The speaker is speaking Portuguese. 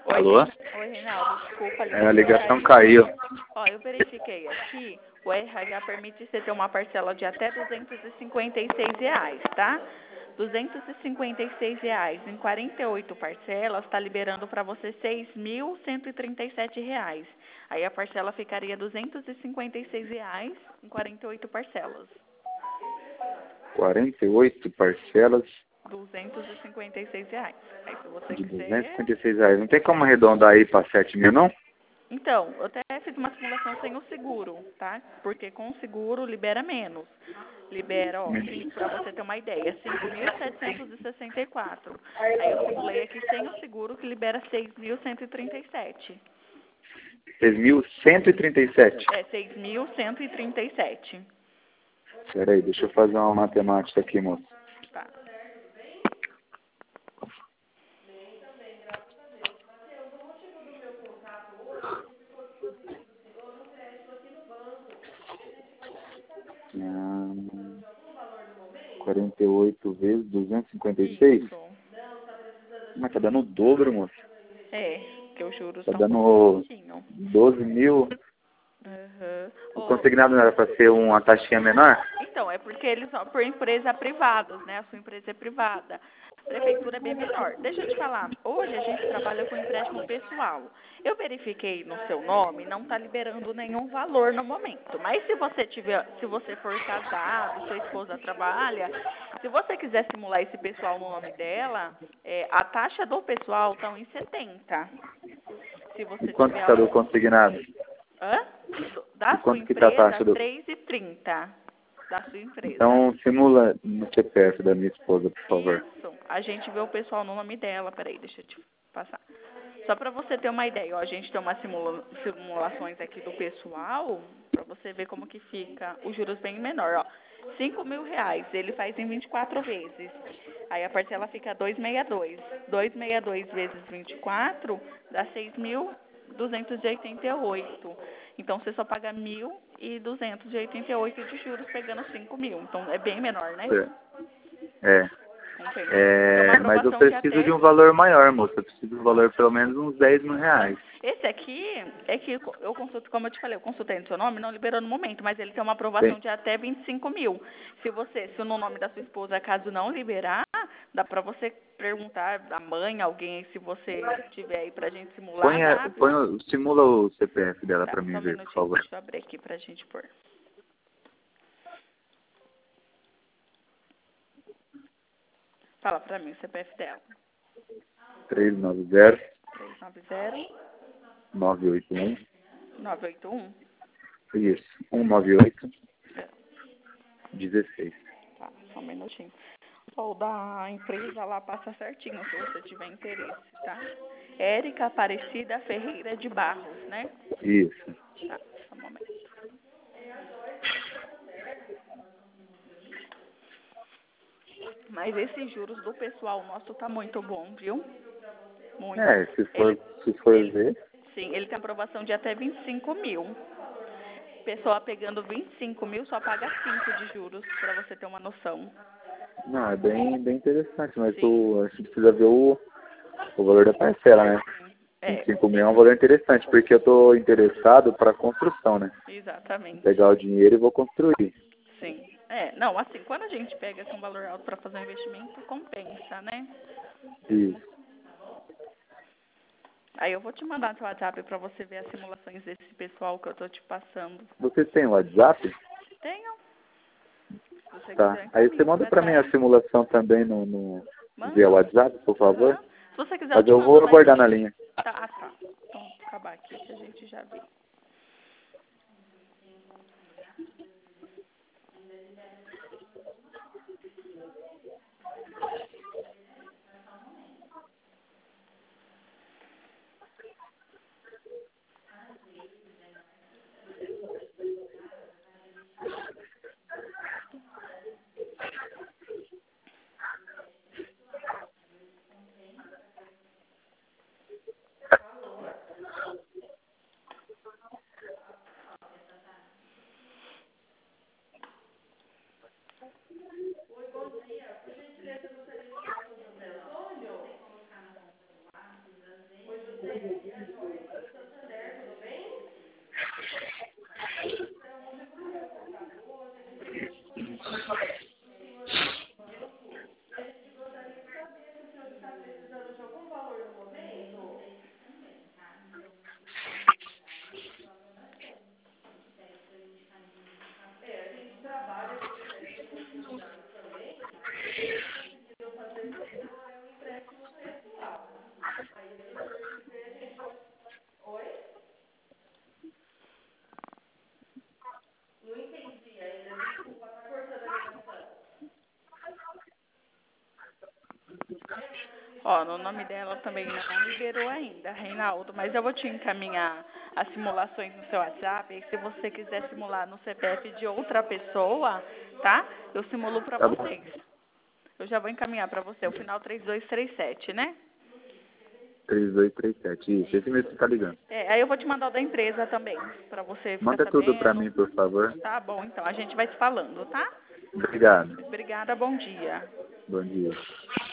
Alô? Oi, Reinaldo, desculpa, A ligação caiu. Ó, eu verifiquei aqui, o RH permite você ter uma parcela de até R$ 256, tá? R$ 256 em 48 parcelas, está liberando para você R$ 6.137. Aí a parcela ficaria R$ 256 em 48 parcelas. 48 parcelas R$ 256. Aí se você de quiser... R$ 256. Não tem como arredondar aí para 7 mil, não? Então, eu até fiz uma simulação sem o seguro, tá? Porque com o seguro libera menos. Libera, ó, pra você ter uma ideia, 5.764. Aí eu simulei aqui sem o seguro que libera 6.137. 6.137. É, 6.137. Espera aí, deixa eu fazer uma matemática aqui, moço. Tá. Ah, 48 vezes 256? Isso. Mas tá dando o dobro, moço. É, que os juros Tá estão um dando pouco baixinhos. 12 mil. Uhum. O consignado não era para ser uma taxinha menor? Então, é porque eles são por empresa privadas, né? A sua empresa é privada. A prefeitura é bem menor. Deixa eu te falar, hoje a gente trabalha com empréstimo pessoal. Eu verifiquei no seu nome, não está liberando nenhum valor no momento. Mas se você for casado, sua esposa trabalha, se você quiser simular esse pessoal no nome dela, a taxa do pessoal está em 70. Se E você quanto que tiver tá do algum... consignado? Hã? E Da sua quanto que tá a empresa, taxa do... 3,30 da sua empresa. Então, simula no CPF da minha esposa, por favor. Isso. A gente vê o pessoal no nome dela. Peraí, deixa eu te passar. Só para você ter uma ideia, ó, a gente tem umas simulações aqui do pessoal, para você ver como que fica os juros bem menor, ó. R$ 5.000, ele faz em 24 vezes. Aí a parcela fica 262. 262 vezes 24 dá 6.288. Então você só paga 1.288 de juros pegando 5.000. Então é bem menor, né? É. Compensa. Tem uma Mas eu aprovação de preciso de até... um valor maior, moça. Eu preciso de um valor pelo menos uns 10 mil reais. Esse aqui é que eu consulto, como eu te falei, eu consultei no seu nome, não liberou no momento, mas ele tem uma aprovação Tem. de até 25 mil. Se no nome da sua esposa, caso não liberar, dá pra você perguntar da mãe, alguém, se você tiver aí pra gente simular, dá, viu? Simula o CPF dela Tá, pra só mim um ver, por minutinho, favor. deixa eu abrir aqui pra gente pôr. Fala pra mim o CPF dela. 390 390 981. 981. Isso. 198 É, 16. tá, só um minutinho. O da empresa lá passa certinho, se você tiver interesse, tá? Érica Aparecida Ferreira de Barros, né? Isso. Tá, só um momento. Mas esses juros do pessoal nosso tá muito bom, viu? Muito. Ele, Se for ele, ver. sim, ele tem aprovação de até 25 mil. Pessoa pegando 25 mil só paga 5 de juros, pra você ter uma noção. Não, é bem interessante, mas Sim. a gente precisa ver o valor da parcela, né? É, 25 mil é um valor interessante, porque eu tô interessado para construção, né? Vou exatamente. pegar o dinheiro e vou construir. Sim. Não, assim, quando a gente pega assim, um valor alto para fazer um investimento, compensa, né? Isso. Aí eu vou te mandar no seu WhatsApp para você ver as simulações desse pessoal que eu tô te passando. Você tem o WhatsApp? Tenho. Se você Tá. quiser, Aí você encaminho manda para para mim a trás. simulação também no via Mando. WhatsApp, por favor. Aham. Se você quiser, eu Mas te eu mando vou no aguardar na e-mail. linha. Tá, tá. Então, vou acabar aqui que a gente já vê. Ó, no nome dela também não liberou ainda, Reinaldo, mas eu vou te encaminhar as simulações no seu WhatsApp, e se você quiser simular no CPF de outra pessoa, tá? Eu simulo para Tá bom. vocês. Eu já vou encaminhar para você, o final 3237, né? 3237, isso. Esse mesmo que tá ligando. Aí eu vou te mandar o da empresa também, para você ficar Manda tudo pra sabendo. mim, por favor. Tá bom, então, a gente vai se falando, tá? Obrigado. Obrigada, bom dia. Bom dia.